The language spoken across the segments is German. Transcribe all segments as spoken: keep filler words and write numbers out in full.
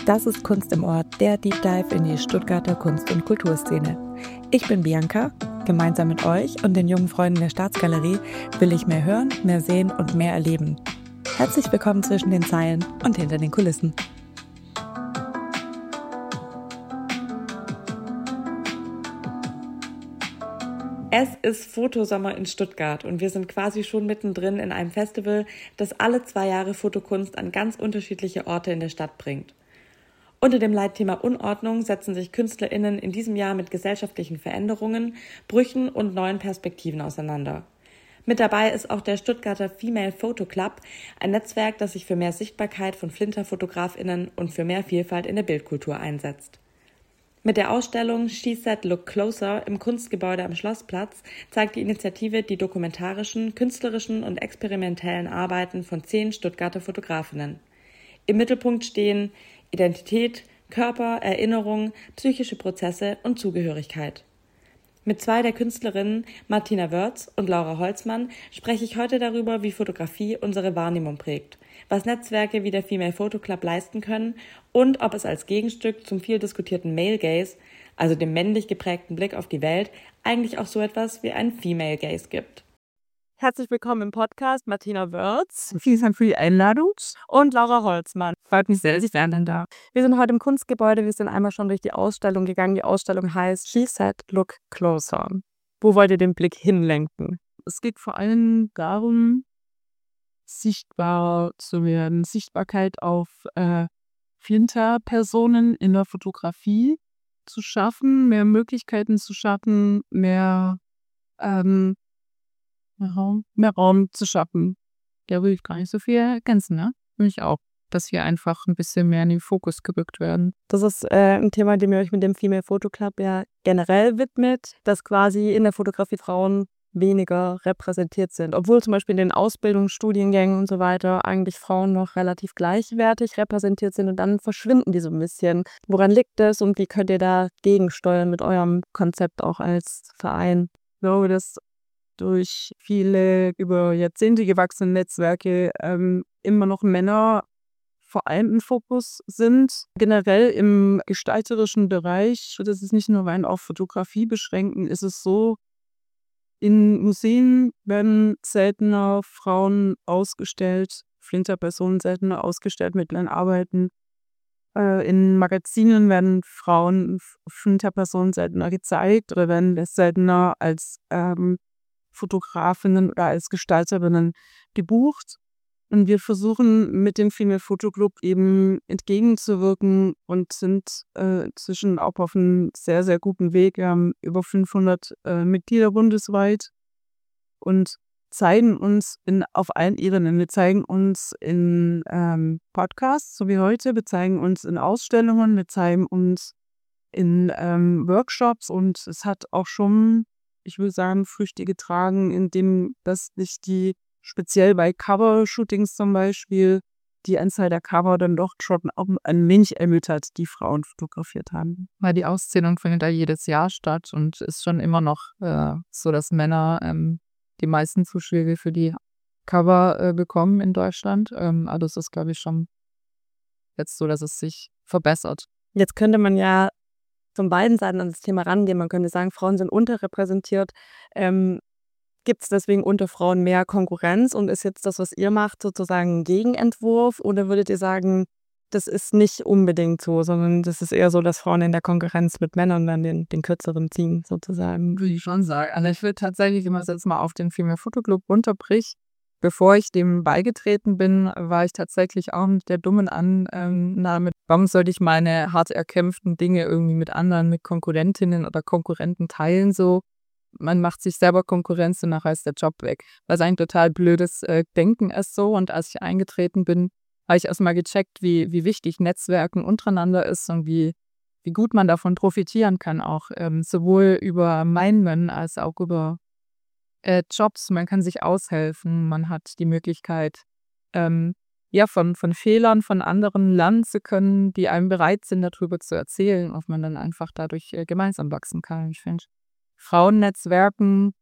Das ist Kunst im Ohr, der Deep Dive in die Stuttgarter Kunst- und Kulturszene. Ich bin Bianca. Gemeinsam mit euch und den jungen Freunden der Staatsgalerie will ich mehr hören, mehr sehen und mehr erleben. Herzlich willkommen zwischen den Zeilen und hinter den Kulissen. Es ist Fotosommer in Stuttgart und wir sind quasi schon mittendrin in einem Festival, das alle zwei Jahre Fotokunst an ganz unterschiedliche Orte in der Stadt bringt. Unter dem Leitthema Unordnung setzen sich KünstlerInnen in diesem Jahr mit gesellschaftlichen Veränderungen, Brüchen und neuen Perspektiven auseinander. Mit dabei ist auch der Stuttgarter Female Photo Club, ein Netzwerk, das sich für mehr Sichtbarkeit von FlinterfotografInnen und für mehr Vielfalt in der Bildkultur einsetzt. Mit der Ausstellung She Said Look Closer im Kunstgebäude am Schlossplatz zeigt die Initiative die dokumentarischen, künstlerischen und experimentellen Arbeiten von zehn Stuttgarter Fotografinnen. Im Mittelpunkt stehen Identität, Körper, Erinnerung, psychische Prozesse und Zugehörigkeit. Mit zwei der Künstlerinnen, Martina Wörz und Laura Holzmann, spreche ich heute darüber, wie Fotografie unsere Wahrnehmung prägt, was Netzwerke wie der Female Photo Club leisten können und ob es als Gegenstück zum viel diskutierten Male Gaze, also dem männlich geprägten Blick auf die Welt, eigentlich auch so etwas wie einen Female Gaze gibt. Herzlich willkommen im Podcast, Martina Wörz. Vielen Dank für die Einladung. Und Laura Holzmann. Freut mich sehr, dass ich werden da. Wir sind heute im Kunstgebäude, wir sind einmal schon durch die Ausstellung gegangen. Die Ausstellung heißt She Said Look Closer. Wo wollt ihr den Blick hinlenken? Es geht vor allem darum, sichtbar zu werden. Sichtbarkeit auf äh, Flinterpersonen in der Fotografie zu schaffen, mehr Möglichkeiten zu schaffen, mehr ähm, Mehr Raum, mehr Raum zu schaffen. Da will ich gar nicht so viel ergänzen, ne? Will ich auch, dass wir einfach ein bisschen mehr in den Fokus gerückt werden. Das ist äh, ein Thema, dem ihr euch mit dem Female Photo Club ja generell widmet, dass quasi in der Fotografie Frauen weniger repräsentiert sind. Obwohl zum Beispiel in den Ausbildungsstudiengängen und so weiter eigentlich Frauen noch relativ gleichwertig repräsentiert sind und dann verschwinden die so ein bisschen. Woran liegt das und wie könnt ihr da gegensteuern mit eurem Konzept auch als Verein? Ich glaube, dass durch viele über Jahrzehnte gewachsene Netzwerke ähm, immer noch Männer vor allem im Fokus sind. Generell im gestalterischen Bereich, das ist nicht nur rein auf Fotografie beschränken, ist es so, in Museen werden seltener Frauen ausgestellt, Flinterpersonen seltener ausgestellt mit ihren Arbeiten. Äh, in Magazinen werden Frauen, Flinterpersonen seltener gezeigt oder werden seltener als ähm, Fotografinnen oder als Gestalterinnen gebucht. Und wir versuchen mit dem Female Photo Club eben entgegenzuwirken und sind äh, inzwischen auch auf einem sehr, sehr guten Weg. Wir haben über fünfhundert äh, Mitglieder bundesweit und zeigen uns in, auf allen Ebenen. Wir zeigen uns in ähm, Podcasts, so wie heute. Wir zeigen uns in Ausstellungen. Wir zeigen uns in ähm, Workshops. Und es hat auch schon, ich würde sagen, Früchte getragen, indem das nicht die, speziell bei Cover-Shootings zum Beispiel, die Anzahl der Cover dann doch schon ein wenig erhöht hat, die Frauen fotografiert haben. Weil die Auszählung findet da jedes Jahr statt und ist schon immer noch äh, so, dass Männer ähm, die meisten Zuschläge für die Cover äh, bekommen in Deutschland. Ähm, also es ist, glaube ich, schon jetzt so, dass es sich verbessert. Jetzt könnte man ja von beiden Seiten an das Thema rangehen. Man könnte sagen, Frauen sind unterrepräsentiert. Ähm, Gibt es deswegen unter Frauen mehr Konkurrenz und ist jetzt das, was ihr macht, sozusagen ein Gegenentwurf? Oder würdet ihr sagen, das ist nicht unbedingt so, sondern das ist eher so, dass Frauen in der Konkurrenz mit Männern dann den, den Kürzeren ziehen, sozusagen? Würde ich schon sagen. Also ich würde tatsächlich, wenn man es jetzt mal auf den Female Photo Club runterbricht, bevor ich dem beigetreten bin, war ich tatsächlich auch mit der dummen Annahme, warum sollte ich meine hart erkämpften Dinge irgendwie mit anderen, mit Konkurrentinnen oder Konkurrenten teilen, so. Man macht sich selber Konkurrenz und nachher ist der Job weg. Was ein total blödes äh, Denken ist so. Und als ich eingetreten bin, habe ich erstmal gecheckt, wie, wie wichtig Netzwerken untereinander ist und wie, wie gut man davon profitieren kann, auch ähm, sowohl über Meinungen als auch über äh, Jobs. Man kann sich aushelfen, man hat die Möglichkeit, ähm, ja, von, von Fehlern von anderen lernen zu können, die einem bereit sind, darüber zu erzählen, ob man dann einfach dadurch äh, gemeinsam wachsen kann. Ich finde, Frauennetzwerken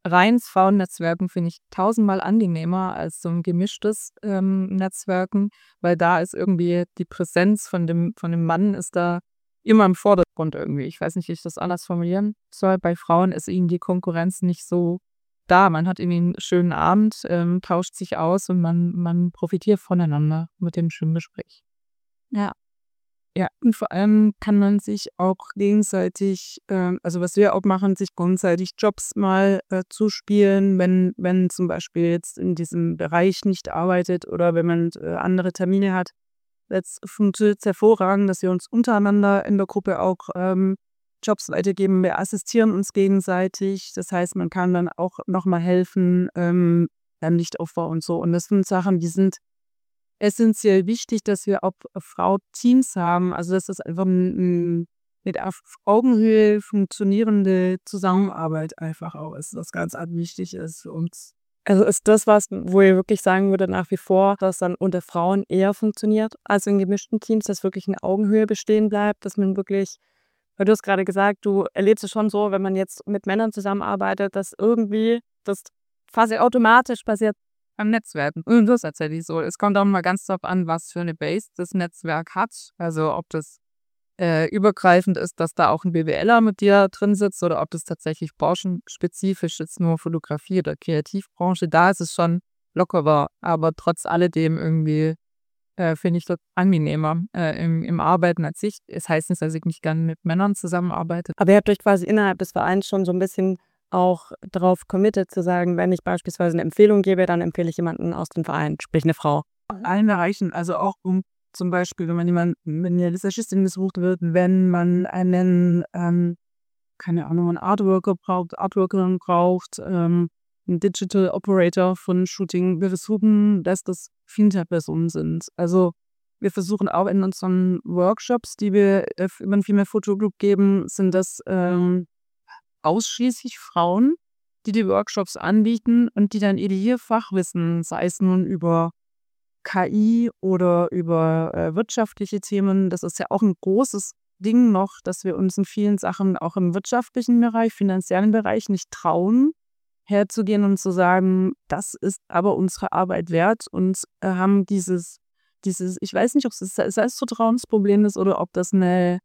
reines Frauennetzwerken finde ich tausendmal angenehmer als so ein gemischtes ähm, Netzwerken, weil da ist irgendwie die Präsenz von dem, von dem Mann ist da immer im Vordergrund irgendwie. Ich weiß nicht, wie ich das anders formulieren soll. Bei Frauen ist ihnen die Konkurrenz nicht so da. Man hat irgendwie einen schönen Abend, ähm, tauscht sich aus und man, man profitiert voneinander mit dem schönen Gespräch. Ja. Ja, und vor allem kann man sich auch gegenseitig, ähm, also was wir auch machen, sich gegenseitig Jobs mal äh, zuspielen, wenn, wenn zum Beispiel jetzt in diesem Bereich nicht arbeitet oder wenn man äh, andere Termine hat. Jetzt funktioniert es hervorragend, dass wir uns untereinander in der Gruppe auch ähm, Jobs weitergeben. Wir assistieren uns gegenseitig. Das heißt, man kann dann auch nochmal helfen ähm, beim Lichtaufbau und so. Und das sind Sachen, die sind essentiell wichtig, dass wir auf Frau Teams haben. Also dass das einfach ein, ein, mit auf Augenhöhe funktionierende Zusammenarbeit einfach auch ist, was ganz arg wichtig ist für uns. Also ist das was, wo ihr wirklich sagen würde, nach wie vor, dass dann unter Frauen eher funktioniert, als in gemischten Teams, dass wirklich eine Augenhöhe bestehen bleibt, dass man wirklich, weil du hast gerade gesagt, du erlebst es schon so, wenn man jetzt mit Männern zusammenarbeitet, dass irgendwie das quasi automatisch passiert. Am Netzwerken. Und das ist tatsächlich so. Es kommt auch mal ganz drauf an, was für eine Base das Netzwerk hat. Also ob das äh, übergreifend ist, dass da auch ein BWLer mit dir drin sitzt oder ob das tatsächlich branchenspezifisch ist, nur Fotografie oder Kreativbranche. Da ist es schon lockerer, aber trotz alledem irgendwie äh, finde ich das angenehmer äh, im, im Arbeiten als ich. Es heißt nicht, dass ich nicht gerne mit Männern zusammenarbeite. Aber ihr habt euch quasi innerhalb des Vereins schon so ein bisschen auch darauf committed zu sagen, wenn ich beispielsweise eine Empfehlung gebe, dann empfehle ich jemanden aus dem Verein, sprich eine Frau. Allen Bereichen, also auch um zum Beispiel, wenn man jemanden, wenn eine Visagistin gesucht wird, wenn man einen, ähm, keine Ahnung, einen Artworker braucht, Artworkerin braucht, ähm, einen Digital Operator von Shooting. Wir versuchen, dass das Fintech-Personen sind. Also wir versuchen auch in unseren Workshops, die wir äh, über den Female Photo Group geben, sind das ähm, ausschließlich Frauen, die die Workshops anbieten und die dann ihr Fachwissen, sei es nun über K I oder über äh, wirtschaftliche Themen, das ist ja auch ein großes Ding noch, dass wir uns in vielen Sachen auch im wirtschaftlichen Bereich, finanziellen Bereich nicht trauen, herzugehen und zu sagen, das ist aber unsere Arbeit wert und äh, haben dieses, dieses, ich weiß nicht, ob es das Selbstvertrauensproblem ist oder ob das eine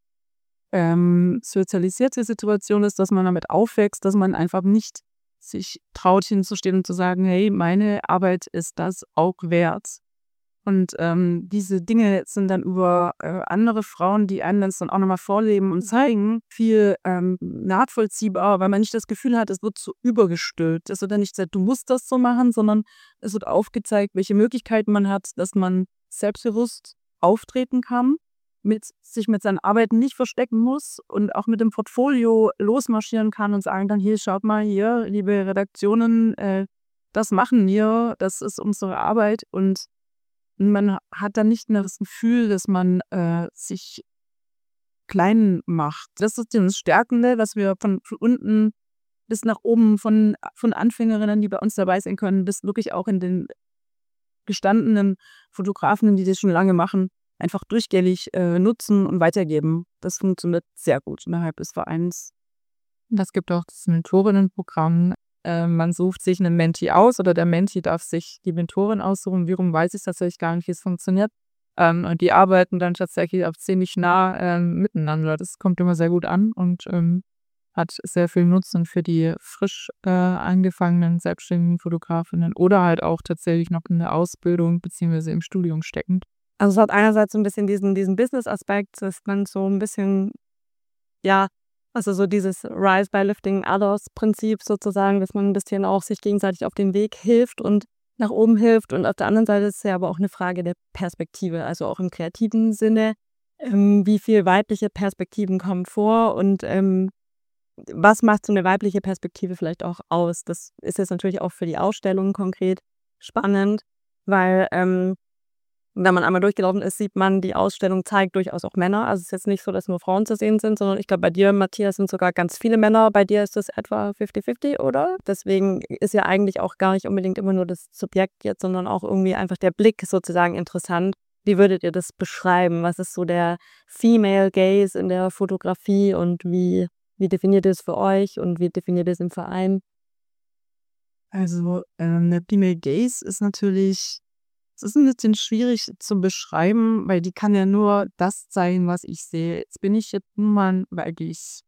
ähm, sozialisierte Situation ist, dass man damit aufwächst, dass man einfach nicht sich traut hinzustehen und zu sagen, hey, meine Arbeit ist das auch wert. Und ähm, diese Dinge sind dann über äh, andere Frauen, die einem das dann auch nochmal vorleben und zeigen, viel ähm, nachvollziehbar, weil man nicht das Gefühl hat, es wird so übergestülpt. Es wird dann nicht gesagt, du musst das so machen, sondern es wird aufgezeigt, welche Möglichkeiten man hat, dass man selbstbewusst auftreten kann, mit, sich mit seinen Arbeiten nicht verstecken muss und auch mit dem Portfolio losmarschieren kann und sagen dann, hier, schaut mal hier, liebe Redaktionen, äh, das machen wir, das ist unsere Arbeit und man hat dann nicht mehr das Gefühl, dass man äh, sich klein macht. Das ist das Stärkende, was wir von, von unten bis nach oben von, von Anfängerinnen, die bei uns dabei sein können, bis wirklich auch in den gestandenen Fotografen, die das schon lange machen, einfach durchgängig äh, nutzen und weitergeben. Das funktioniert sehr gut innerhalb des Vereins. Es gibt auch das Mentorinnenprogramm. Äh, man sucht sich einen Mentee aus oder der Mentee darf sich die Mentorin aussuchen. Wiederum weiß ich tatsächlich gar nicht, wie es funktioniert. Ähm, und die arbeiten dann tatsächlich auch ziemlich nah ähm, miteinander. Das kommt immer sehr gut an und ähm, hat sehr viel Nutzen für die frisch äh, angefangenen selbstständigen Fotografinnen oder halt auch tatsächlich noch in der Ausbildung beziehungsweise im Studium steckend. Also es hat einerseits so ein bisschen diesen, diesen Business-Aspekt, dass man so ein bisschen, ja, also so dieses Rise by Lifting Others-Prinzip sozusagen, dass man ein bisschen auch sich gegenseitig auf den Weg hilft und nach oben hilft. Und auf der anderen Seite ist es ja aber auch eine Frage der Perspektive, also auch im kreativen Sinne, ähm, wie viel weibliche Perspektiven kommen vor und ähm, was macht so eine weibliche Perspektive vielleicht auch aus? Das ist jetzt natürlich auch für die Ausstellung konkret spannend, weil ähm, wenn man einmal durchgelaufen ist, sieht man, die Ausstellung zeigt durchaus auch Männer. Also es ist jetzt nicht so, dass nur Frauen zu sehen sind, sondern ich glaube, bei dir, Matthias, sind sogar ganz viele Männer. Bei dir ist das etwa fifty fifty, oder? Deswegen ist ja eigentlich auch gar nicht unbedingt immer nur das Subjekt jetzt, sondern auch irgendwie einfach der Blick sozusagen interessant. Wie würdet ihr das beschreiben? Was ist so der Female Gaze in der Fotografie und wie, wie definiert ihr es für euch und wie definiert ihr es im Verein? Also, ähm, 'ne Female Gaze ist natürlich es ist 'n bisschen schwierig zu beschreiben, weil die kann ja nur das zeigen, was ich sehe. Jetzt bin ich jetzt nun mal weiblich.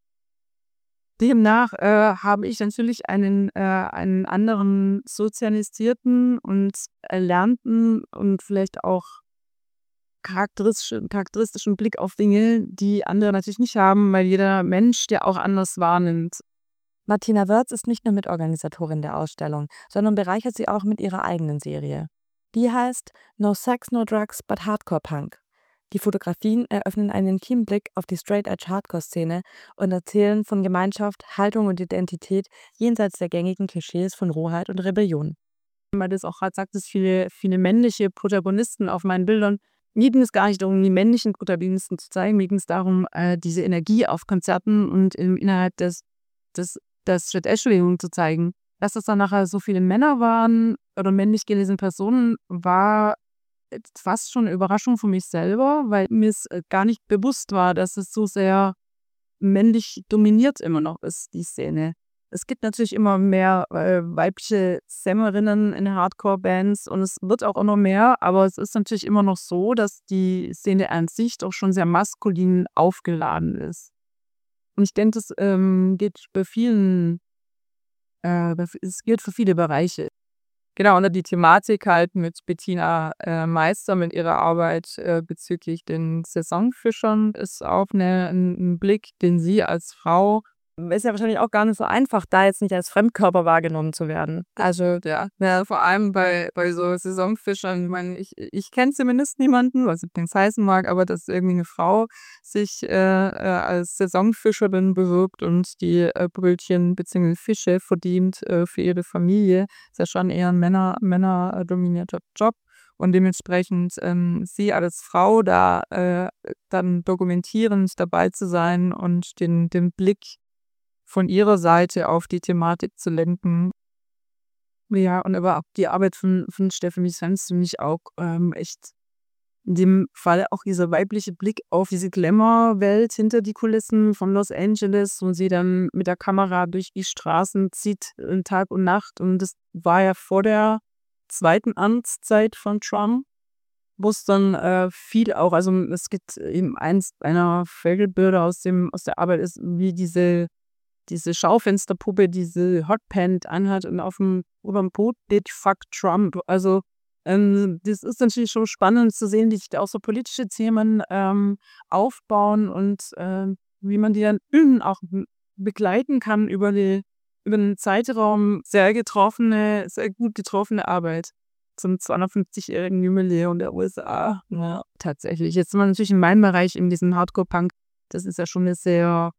Demnach, äh, habe ich natürlich einen äh, einen anderen sozialisierten und erlernten und vielleicht auch charakteristischen charakteristischen Blick auf Dinge, die andere natürlich nicht haben, weil jeder Mensch ja auch anders wahrnimmt. Martina Wörz ist nicht nur Mitorganisatorin der Ausstellung, sondern bereichert sie auch mit ihrer eigenen Serie. Die heißt No Sex, No Drugs, but Hardcore Punk. Die Fotografien eröffnen einen intimen Blick auf die Straight-Edge-Hardcore-Szene und erzählen von Gemeinschaft, Haltung und Identität jenseits der gängigen Klischees von Rohheit und Rebellion. Weil du es auch grad sagtest, viele viele männliche Protagonisten auf meinen Bildern. Mir ging es gar nicht darum, die männlichen Protagonisten zu zeigen. Mir ging es darum, äh, diese Energie auf Konzerten und im innerhalb des des der Straight-Edge-Bewegung zu zeigen. Dass das dann nachher so viele Männer waren oder männlich gelesene Personen, war jetzt fast schon 'ne Überraschung für mich selber, weil mir's, äh, gar nicht bewusst war, dass es so sehr männlich dominiert immer noch ist, die Szene. Es gibt natürlich immer mehr, äh, weibliche Sängerinnen in Hardcore-Bands und es wird auch immer mehr, aber es ist natürlich immer noch so, dass die Szene an sich doch schon sehr maskulin aufgeladen ist. Und ich denke, das, ähm, geht bei vielen äh, bei v es gilt für viele Bereiche. Genau, und die Thematik halt mit Bettina, äh, Meister, mit ihrer Arbeit, äh, bezüglich den Saisonfischern ist auch 'ne 'n 'n Blick, den sie als Frau Ist ja wahrscheinlich auch gar nicht so einfach, da jetzt nicht als Fremdkörper wahrgenommen zu werden. Also, ja, ja, vor allem bei bei so Saisonfischern. Ich meine, ich ich kenne zumindest niemanden, was jetzt nix heißen mag, aber dass irgendwie 'ne Frau sich, äh, äh, als Saisonfischerin bewirbt und die, äh, Brötchen beziehungsweise Fische verdient, äh, für ihre Familie, ist ja schon eher 'n Männer Männer äh, dominierter Job. Und dementsprechend, ähm, sie als Frau da, äh, dann dokumentierend dabei zu sein und den den Blick von ihrer Seite auf die Thematik zu lenken. Ja, und aber auch die Arbeit von von Stephanie Sands finde ich auch, ähm, echt in dem Fall auch dieser weibliche Blick auf diese Glamour-Welt hinter die Kulissen von Los Angeles, wo sie dann mit der Kamera durch die Straßen zieht, äh, Tag und Nacht. Und das war ja vor der zweiten Amtszeit von Trump, wo's dann, äh, viel auch also, es gibt eben eins einer Bilder aus dem aus der Arbeit ist, wie diese diese Schaufensterpuppe diese Hotpant anhat und auf'm oberm Boot steht „Fuck Trump“. Also, ähm, das ist natürlich schon spannend zu sehen, wie sich da auch so politische Themen, ähm, aufbauen und, ähm, wie man die dann auch b begleiten kann über die über 'nen Zeitraum. Sehr getroffene sehr gut getroffene Arbeit zum zweihundertfünfzigjährigen Jubiläum der U S A. Ja, tatsächlich. Jetzt sind wir natürlich in meinem Bereich in diesem Hardcore-Punk. Das ist ja schon 'ne sehr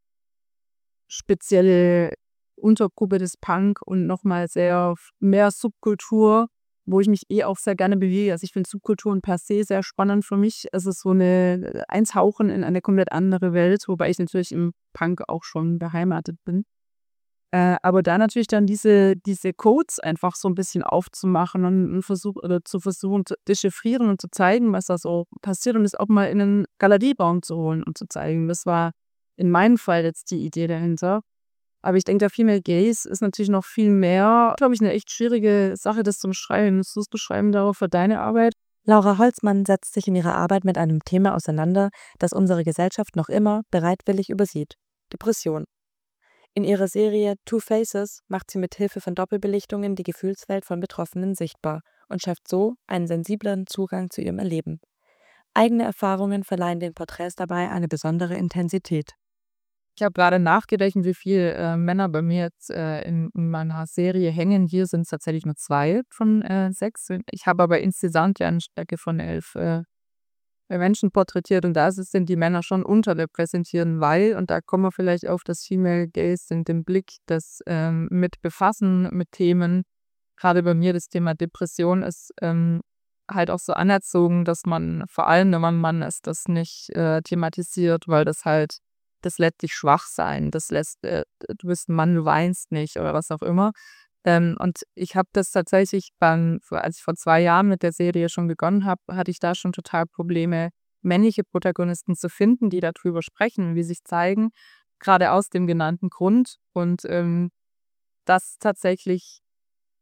spezielle Untergruppe des Punk und noch mal sehr f mehr Subkultur, wo ich mich eh auch sehr gerne bewege. Also, ich finde Subkulturen per se sehr spannend für mich. Es ist so 'ne Eintauchen in eine komplett andere Welt, wobei ich natürlich im Punk auch schon beheimatet bin. Äh, aber da natürlich dann diese diese Codes einfach so 'n bisschen aufzumachen und 'n Versuch oder zu versuchen zu dechiffrieren und zu zeigen, was da so passiert und es auch mal in 'nen Galerieraum zu holen und zu zeigen. Das war in meinem Fall jetzt die Idee dahinter. Aber ich denke, der Female Gaze ist natürlich noch viel mehr, glaube ich, 'ne echt schwierige Sache, das zu beschreiben. Willst du's beschreiben darauf für deine Arbeit? Laura Holzmann setzt sich in ihrer Arbeit mit einem Thema auseinander, das unsere Gesellschaft noch immer bereitwillig übersieht: Depression. In ihrer Serie Two Faces macht sie mit Hilfe von Doppelbelichtungen die Gefühlswelt von Betroffenen sichtbar und schafft so einen sensibleren Zugang zu ihrem Erleben. Eigene Erfahrungen verleihen den Porträts dabei eine besondere Intensität. Ich habe gerade nachgerechnet, wie viel, äh, Männer bei mir jetzt, äh, in in meiner Serie hängen. Hier sind's tatsächlich nur zwei von, äh, sechs. Ich habe aber insgesamt ja 'ne Stärke von elf, äh, Menschen porträtiert und da ist es sind die Männer schon unterrepräsentiert, weil und da kommen wir vielleicht auf das Female Gaze in den Blick, das, ähm, mit Befassen mit Themen. Grade bei mir das Thema Depression ist, ähm, halt auch so anerzogen, dass man vor allem, wenn man Mann ist, das nicht, äh, thematisiert, weil das halt das lässt dich schwach sein. Das lässt äh, du bist 'n Mann, du weinst nicht oder was auch immer. Ähm, und ich habe das tatsächlich beim als ich vor zwei Jahren mit der Serie schon begonnen habe, hatte ich da schon total Probleme, männliche Protagonisten zu finden, die da drüber sprechen, wie sich zeigen, grade aus dem genannten Grund. Und, ähm, das tatsächlich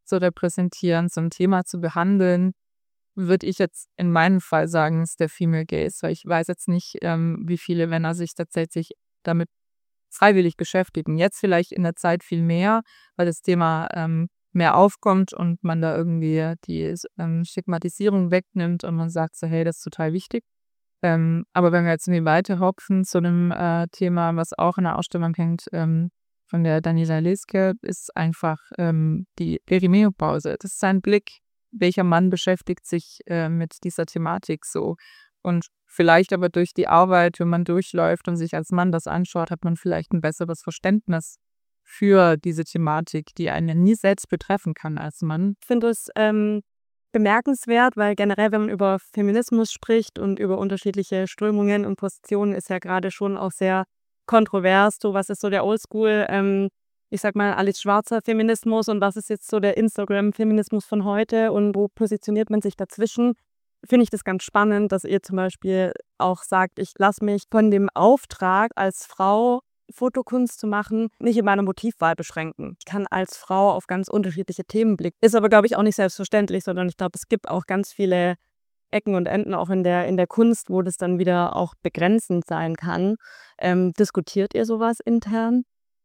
zu repräsentieren, so ein Thema zu behandeln, würde ich jetzt in meinem Fall sagen, ist der Female Gaze, weil ich weiß jetzt nicht, ähm, wie viele Männer sich tatsächlich damit freiwillig beschäftigen. Jetzt vielleicht in der Zeit viel mehr, weil das Thema ähm, mehr aufkommt und man da irgendwie die ähm, Stigmatisierung wegnimmt und man sagt so, hey, das ist total wichtig. Ähm, aber wenn wir jetzt irgendwie weiterhopfen zu einem äh, Thema, was auch in der Ausstellung hängt, ähm, von der Daniela Leske, ist einfach ähm, die Perimenopause. Das ist ein Blick, welcher Mann beschäftigt sich äh, mit dieser Thematik so. Und vielleicht aber durch die Arbeit, wenn man durchläuft und sich als Mann das anschaut, hat man vielleicht ein besseres Verständnis für diese Thematik, die einen nie selbst betreffen kann als Mann. Ich finde es ähm, bemerkenswert, weil generell, wenn man über Feminismus spricht und über unterschiedliche Strömungen und Positionen, ist ja gerade schon auch sehr kontrovers. So, was ist so der Oldschool, ähm, ich sag mal, Alice Schwarzer Feminismus und was ist jetzt so der Instagram-Feminismus von heute und wo positioniert man sich dazwischen? Finde ich das ganz spannend, dass ihr zum Beispiel auch sagt, ich lasse mich von dem Auftrag als Frau Fotokunst zu machen, nicht in meiner Motivwahl beschränken. Ich kann als Frau auf ganz unterschiedliche Themen blicken. Ist aber, glaube ich, auch nicht selbstverständlich, sondern ich glaube, es gibt auch ganz viele Ecken und Enden auch in der, in der Kunst, wo das dann wieder auch begrenzend sein kann. Ähm, diskutiert ihr sowas intern?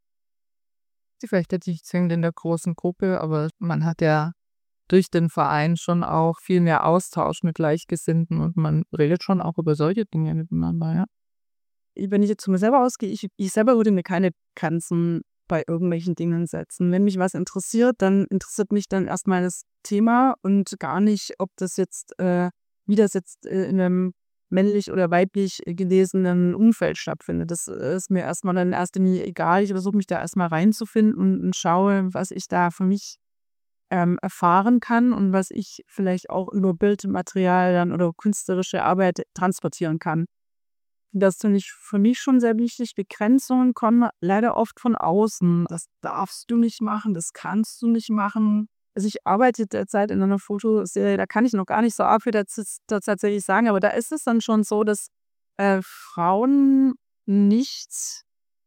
Vielleicht jetzt nicht zwingend in der großen Gruppe, aber man hat ja durch den Verein schon auch viel mehr Austausch mit Gleichgesinnten und man redet schon auch über solche Dinge miteinander, ja. Wenn ich jetzt zu mir selber ausgehe, ich, ich selber würde mir keine Grenzen bei irgendwelchen Dingen setzen. Wenn mich was interessiert, dann interessiert mich dann erstmal das Thema und gar nicht, ob das jetzt, äh, wie das jetzt äh, in einem männlich oder weiblich gelesenen Umfeld stattfindet. Das äh, ist mir erstmal dann erst nie egal. Ich versuche mich da erstmal reinzufinden und, und schaue, was ich da für mich ähm, erfahren kann und was ich vielleicht auch über Bildmaterial dann oder künstlerische Arbeit transportieren kann. Das finde ich für mich schon sehr wichtig. Begrenzungen kommen leider oft von außen. Das darfst du nicht machen, das kannst du nicht machen. Also ich arbeite derzeit in einer Fotoserie, da kann ich noch gar nicht so viel dazu, dazu tatsächlich sagen, aber da ist es dann schon so, dass äh, Frauen nicht,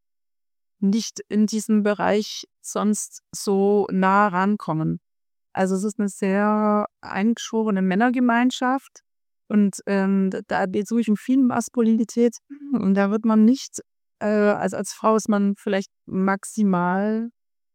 nicht in diesem Bereich sonst so nah rankommen. Also es ist eine sehr eingeschworene Männergemeinschaft und ähm, da geht es um viel Maskulinität und da wird man nicht, äh, also als Frau ist man vielleicht maximal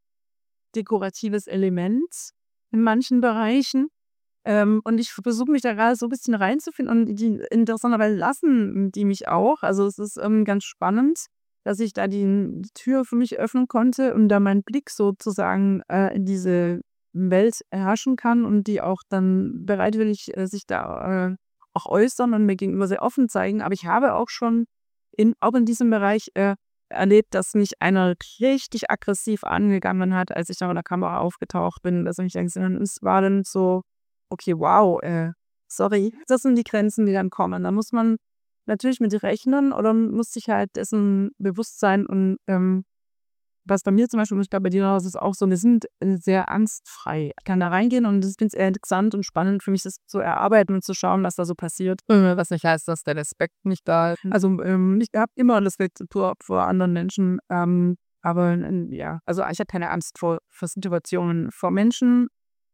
dekoratives Element in manchen Bereichen. Ähm, und ich versuche mich da gerade so ein bisschen reinzufinden und die interessanterweise lassen die mich auch. Also es ist ähm, ganz spannend, dass ich da die, die Tür für mich öffnen konnte und da meinen Blick sozusagen äh, in diese Welt erhaschen kann und die auch dann bereitwillig äh, sich da äh, auch äußern und mir gegenüber sehr offen zeigen. Aber ich habe auch schon in, auch in diesem Bereich äh, erlebt, dass mich einer richtig aggressiv angegangen hat, als ich da in der Kamera aufgetaucht bin. Dass ich dann es war dann so, okay, wow, äh, sorry. Das sind die Grenzen, die dann kommen. Da muss man natürlich mit rechnen oder muss sich halt dessen bewusst sein und ähm, was bei mir zum Beispiel, und ich glaube bei dir aus ist auch so, wir sind äh, sehr angstfrei. Ich kann da reingehen und ich finde es eher interessant und spannend für mich, das zu erarbeiten und zu schauen, was da so passiert. Äh, Was nicht heißt, dass der Respekt nicht da ist. Also ähm, ich habe immer Respekt vor, vor anderen Menschen, ähm, aber äh, ja, also ich habe keine Angst vor, vor Situationen, vor Menschen,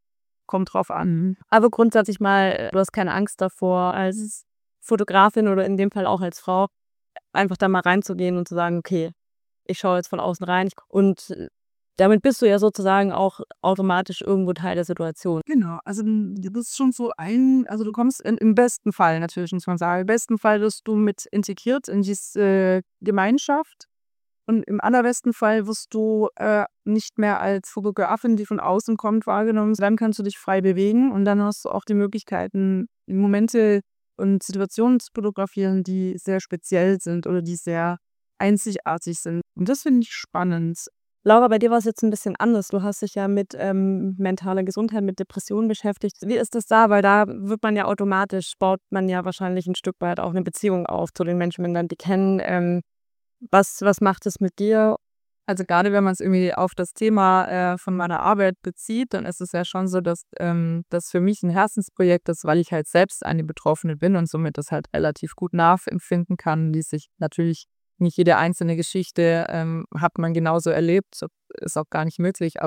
kommt drauf an. Aber grundsätzlich mal, äh, du hast keine Angst davor, als Fotografin oder in dem Fall auch als Frau, einfach da mal reinzugehen und zu sagen, okay, ich schaue jetzt von außen rein und äh, damit bist du ja sozusagen auch automatisch irgendwo Teil der Situation. Genau, also das ist schon so ein, also du kommst in, im besten Fall natürlich, muss man sagen, im besten Fall wirst du mit integriert in diese äh, Gemeinschaft und im allerbesten Fall wirst du äh, nicht mehr als Fotografin, die von außen kommt, wahrgenommen. Dann kannst du dich frei bewegen und dann hast du auch die Möglichkeiten, Momente und Situationen zu fotografieren, die sehr speziell sind oder die sehr einzigartig sind. Und das finde ich spannend. Laura, bei dir war es jetzt ein bisschen anders. Du hast dich ja mit ähm, mentaler Gesundheit, mit Depressionen beschäftigt. Wie ist das da? Weil da wird man ja automatisch, baut man ja wahrscheinlich ein Stück weit auch eine Beziehung auf zu den Menschen, wenn man die kennen. Ähm, was, was macht es mit dir? Also gerade wenn man es irgendwie auf das Thema äh, von meiner Arbeit bezieht, dann ist es ja schon so, dass ähm, das für mich ein Herzensprojekt ist, weil ich halt selbst eine Betroffene bin und somit das halt relativ gut nachempfinden kann, die sich natürlich nicht jede einzelne Geschichte ähm, hat man genauso erlebt, so ist auch gar nicht möglich, aber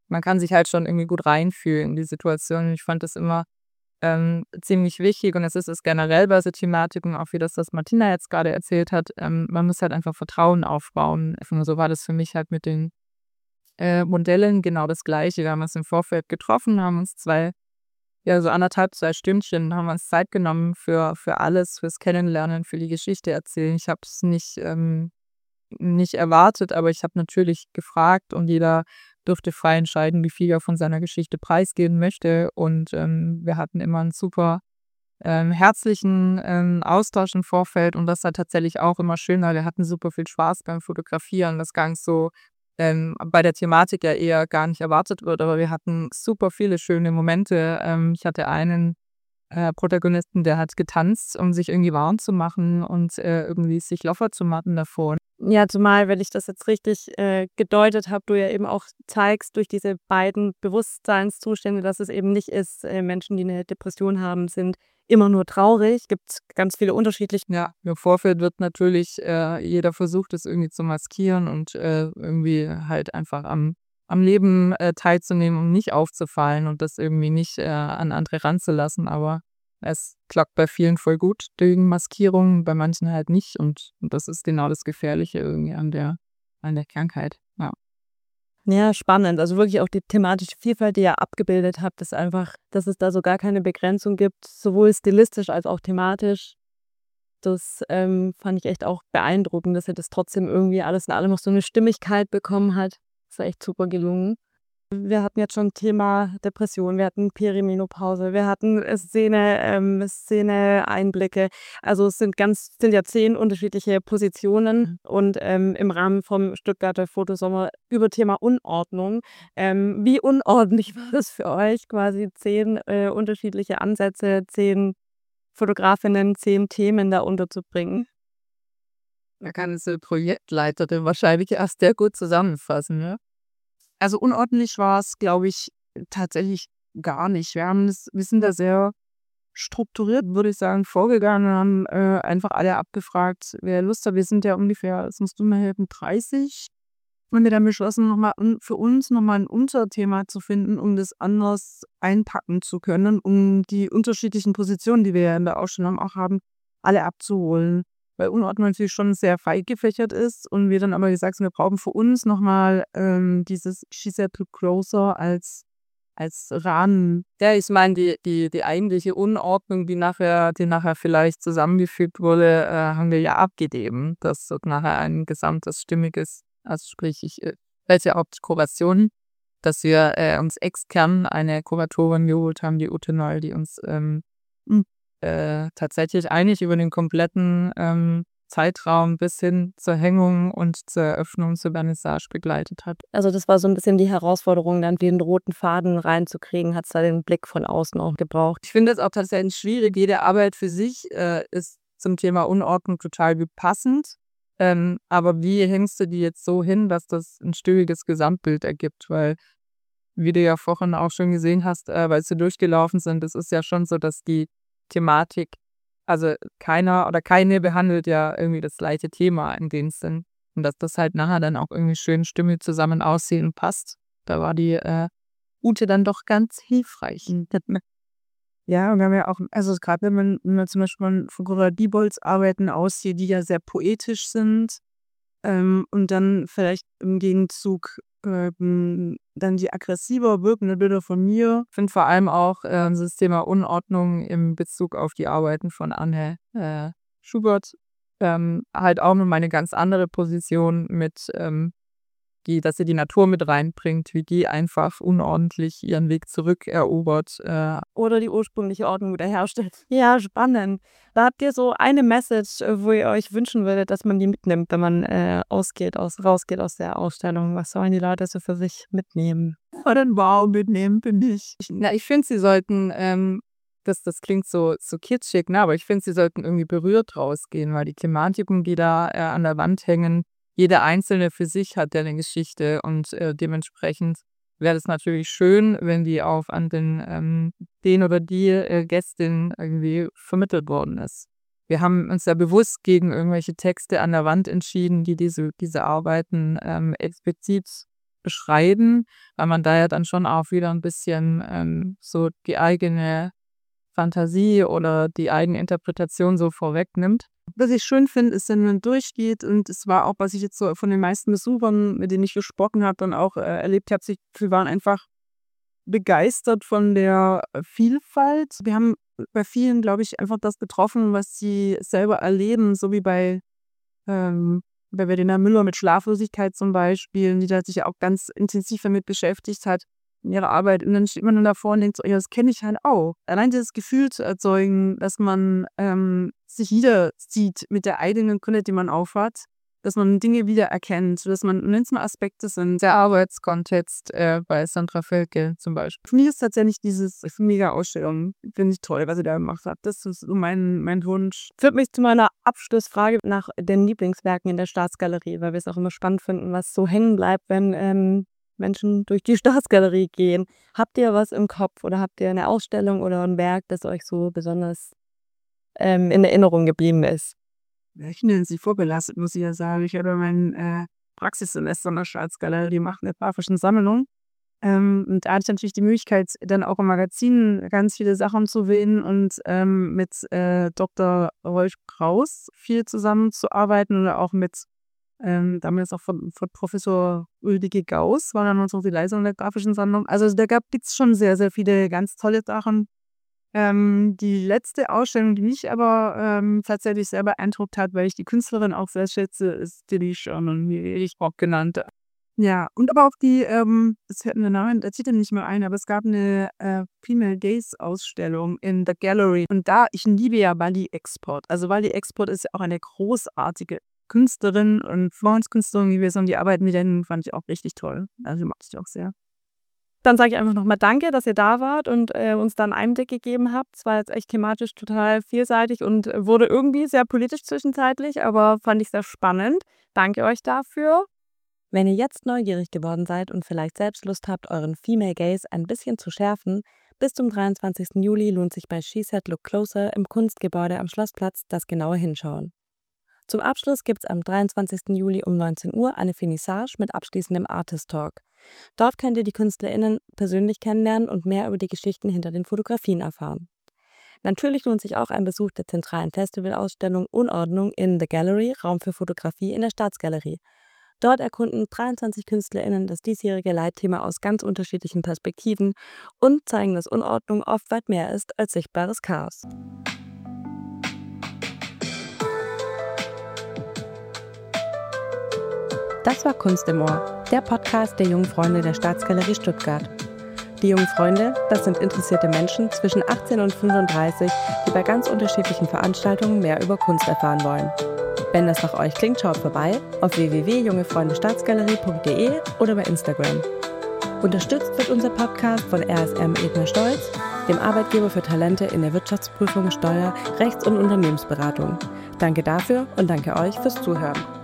man kann sich halt schon irgendwie gut reinfühlen in die Situation. Und ich fand das immer ähm, ziemlich wichtig und es ist es generell bei so Thematiken, auch wie das, das Martina jetzt gerade erzählt hat, ähm, man muss halt einfach Vertrauen aufbauen. Und so war das für mich halt mit den äh, Modellen genau das Gleiche. Wir haben uns im Vorfeld getroffen, haben uns zwei, ja so anderthalb, zwei Stündchen, haben wir uns Zeit genommen für, für alles, fürs Kennenlernen, für die Geschichte erzählen. Ich habe es nicht, ähm, nicht erwartet, aber ich habe natürlich gefragt und jeder durfte frei entscheiden, wie viel er von seiner Geschichte preisgeben möchte. Und ähm, wir hatten immer einen super ähm, herzlichen ähm, Austausch im Vorfeld und das war tatsächlich auch immer schön, weil wir hatten super viel Spaß beim Fotografieren. Das gar nicht so ähm, bei der Thematik ja eher gar nicht erwartet wird, aber wir hatten super viele schöne Momente. Ähm, ich hatte einen äh, Protagonisten, der hat getanzt, um sich irgendwie warm zu machen und äh, irgendwie sich locker zu machen davor. Ja, zumal, wenn ich das jetzt richtig äh, gedeutet habe, du ja eben auch zeigst durch diese beiden Bewusstseinszustände, dass es eben nicht ist, äh, Menschen, die eine Depression haben, sind immer nur traurig. Gibt es ganz viele unterschiedliche. Ja, im Vorfeld wird natürlich äh, jeder versucht, es irgendwie zu maskieren und äh, irgendwie halt einfach am, am Leben äh, teilzunehmen und nicht aufzufallen und das irgendwie nicht äh, an andere ranzulassen. Aber es klappt bei vielen voll gut, die Maskierung, bei manchen halt nicht. Und, und das ist genau das Gefährliche irgendwie an der, an der Krankheit. Ja. Ja, spannend. Also wirklich auch die thematische Vielfalt, die ihr abgebildet habt, ist einfach, dass es da so gar keine Begrenzung gibt, sowohl stilistisch als auch thematisch. Das ähm, fand ich echt auch beeindruckend, dass ihr das trotzdem irgendwie alles in allem noch so eine Stimmigkeit bekommen hat. Das war echt super gelungen. Wir hatten jetzt schon Thema Depression, wir hatten Perimenopause, wir hatten äh, Szene, ähm, Szene-Einblicke. Also es sind ganz, sind ja zehn unterschiedliche Positionen und ähm, im Rahmen vom Stuttgarter Fotosommer über Thema Unordnung. Ähm, wie unordentlich war das für euch, quasi zehn äh, unterschiedliche Ansätze, zehn Fotografinnen, zehn Themen da unterzubringen? Da kann es eine Projektleiterin wahrscheinlich erst sehr gut zusammenfassen, ne? Also unordentlich war es, glaube ich, tatsächlich gar nicht. Wir haben das, wir sind da sehr strukturiert, würde ich sagen, vorgegangen, haben äh, einfach alle abgefragt, wer Lust hat. Wir sind ja ungefähr, das musst du mir helfen, dreißig. Und wir dann beschlossen, noch mal, un- für uns nochmal ein Unterthema zu finden, um das anders einpacken zu können, um die unterschiedlichen Positionen, die wir ja in der Ausstellung auch haben, alle abzuholen. Weil Unordnung natürlich schon sehr weit gefächert ist und wir dann aber gesagt haben, wir brauchen für uns nochmal ähm, dieses She Said Look Closer als, als Rahmen. Ja, ich meine, die, die, die eigentliche Unordnung, die nachher, die nachher vielleicht zusammengefügt wurde, äh, haben wir ja abgegeben. Das wird nachher ein gesamtes stimmiges, also sprich, ich äh, welche Hauptkuration, dass wir äh, uns extern eine Kuratorin geholt haben, die Ute Noll, die uns ähm, Äh, tatsächlich eigentlich über den kompletten ähm, Zeitraum bis hin zur Hängung und zur Eröffnung, zur Vernissage begleitet hat. Also das war so ein bisschen die Herausforderung, dann den roten Faden reinzukriegen, hat es da den Blick von außen auch gebraucht. Ich finde es auch tatsächlich schwierig. Jede Arbeit für sich äh, ist zum Thema Unordnung total gut passend. Ähm, aber wie hängst du die jetzt so hin, dass das ein stimmiges Gesamtbild ergibt? Weil, wie du ja vorhin auch schon gesehen hast, äh, weil sie durchgelaufen sind, es ist ja schon so, dass die Thematik, also keiner oder keine behandelt ja irgendwie das gleiche Thema in dem Sinn. Und dass das halt nachher dann auch irgendwie schön stimmig zusammen aussehen und passt. Da war die äh, Ute dann doch ganz hilfreich. Ja, und wir haben ja auch, also gerade wenn man, wenn man zum Beispiel von Gora Diebold's Arbeiten aussieht, die ja sehr poetisch sind, ähm, und dann vielleicht im Gegenzug ähm, dann die aggressiver wirkenden Bilder von mir. Ich finde vor allem auch äh, das Thema Unordnung im Bezug auf die Arbeiten von Anne äh, Schubert ähm, halt auch nochmal eine ganz andere Position mit, ähm, die, dass sie die Natur mit reinbringt, wie die einfach unordentlich ihren Weg zurückerobert. Äh. Oder die ursprüngliche Ordnung wiederherstellt. Ja, spannend. Da habt ihr so eine Message, äh, wo ihr euch wünschen würdet, dass man die mitnimmt, wenn man äh, ausgeht, aus, rausgeht aus der Ausstellung. Was sollen die Leute so für sich mitnehmen? Oder ein Wow mitnehmen, finde ich. Ich, na, ich finde, sie sollten, ähm, das, das klingt so, so kitschig, ne? Aber ich finde, sie sollten irgendwie berührt rausgehen, weil die Thematiken, die da äh, an der Wand hängen, jeder Einzelne für sich hat ja eine Geschichte und äh, dementsprechend wäre es natürlich schön, wenn die auch an den, ähm, den oder die äh, Gästin irgendwie vermittelt worden ist. Wir haben uns ja bewusst gegen irgendwelche Texte an der Wand entschieden, die diese, diese Arbeiten ähm, explizit beschreiben, weil man da ja dann schon auch wieder ein bisschen ähm, so die eigene Fantasie oder die eigene Interpretation so vorwegnimmt. Was ich schön finde, ist, wenn man durchgeht, und es war auch, was ich jetzt so von den meisten Besuchern, mit denen ich gesprochen habe, dann auch äh, erlebt habe, sie sie waren einfach begeistert von der äh, Vielfalt. Wir haben bei vielen, glaube ich, einfach das getroffen, was sie selber erleben, so wie bei, ähm, bei Verena Müller mit Schlaflosigkeit zum Beispiel, die da sich ja auch ganz intensiv damit beschäftigt hat in ihrer Arbeit. Und dann steht man dann davor und denkt so, ja, das kenne ich halt auch. Allein dieses Gefühl zu erzeugen, dass man ähm, sich wieder sieht mit der eigenen Brille, die man aufhat, dass man Dinge wiedererkennt, dass man, wenn es mal Aspekte sind. Der Arbeitskontext äh, bei Sandra Völkel zum Beispiel. Für mich ist tatsächlich dieses mega Ausstellung, finde ich toll, was sie da gemacht hat. Das ist so mein, mein Wunsch. Führt mich zu meiner Abschlussfrage nach den Lieblingswerken in der Staatsgalerie, weil wir es auch immer spannend finden, was so hängen bleibt, wenn ähm, Menschen durch die Staatsgalerie gehen. Habt ihr was im Kopf oder habt ihr eine Ausstellung oder ein Werk, das euch so besonders ähm, in Erinnerung geblieben ist? Ja, ich nenne sie vorbelastet, muss ich ja sagen. Ich habe mein äh, Praxissemester in der Staatsgalerie, die macht eine grafische Sammlung. Ähm, und da hatte ich natürlich die Möglichkeit, dann auch im Magazin ganz viele Sachen zu wählen und ähm, mit äh, Doktor Rolf Kraus viel zusammenzuarbeiten oder auch mit ähm, damals auch von, von Professor Ulrike Gauss, war dann unsere Leitung der grafischen Sammlung. Also da gab es schon sehr, sehr viele ganz tolle Sachen. Ähm, die letzte Ausstellung, die mich aber ähm, tatsächlich sehr beeindruckt hat, weil ich die Künstlerin auch sehr schätze, ist Tilly Sherman, wie ich auch genannt. Ja, und aber auch die, ähm, das fällt mir der Name, der Titel nicht mehr ein, aber es gab eine äh, Female Gaze Ausstellung in The Gallery. Und da, ich liebe ja Wally Export. Also Wally Export ist ja auch eine großartige Künstlerin und Florence-Künstlerin gewesen, und die Arbeiten mit denen fand ich auch richtig toll. Also die mag ich auch sehr. Dann sage ich einfach nochmal danke, dass ihr da wart und äh, uns da einen Einblick gegeben habt. Es war jetzt echt thematisch total vielseitig und wurde irgendwie sehr politisch zwischenzeitlich, aber fand ich sehr spannend. Danke euch dafür. Wenn ihr jetzt neugierig geworden seid und vielleicht selbst Lust habt, euren Female Gaze ein bisschen zu schärfen, bis zum dreiundzwanzigsten Juli lohnt sich bei She Said Look Closer im Kunstgebäude am Schlossplatz das genaue Hinschauen. Zum Abschluss gibt es am dreiundzwanzigsten Juli um neunzehn Uhr eine Finissage mit abschließendem Artist Talk. Dort könnt ihr die KünstlerInnen persönlich kennenlernen und mehr über die Geschichten hinter den Fotografien erfahren. Natürlich lohnt sich auch ein Besuch der zentralen Festivalausstellung Unordnung in The Gallery, Raum für Fotografie in der Staatsgalerie. Dort erkunden dreiundzwanzig KünstlerInnen das diesjährige Leitthema aus ganz unterschiedlichen Perspektiven und zeigen, dass Unordnung oft weit mehr ist als sichtbares Chaos. Das war Kunst im Ohr, der Podcast der Jungen Freunde der Staatsgalerie Stuttgart. Die Jungen Freunde, das sind interessierte Menschen zwischen achtzehn und fünfunddreißig, die bei ganz unterschiedlichen Veranstaltungen mehr über Kunst erfahren wollen. Wenn das nach euch klingt, schaut vorbei auf w w w punkt junge freunde staatsgalerie punkt d e oder bei Instagram. Unterstützt wird unser Podcast von R S M Edna Stolz, dem Arbeitgeber für Talente in der Wirtschaftsprüfung, Steuer, Rechts- und Unternehmensberatung. Danke dafür und danke euch fürs Zuhören.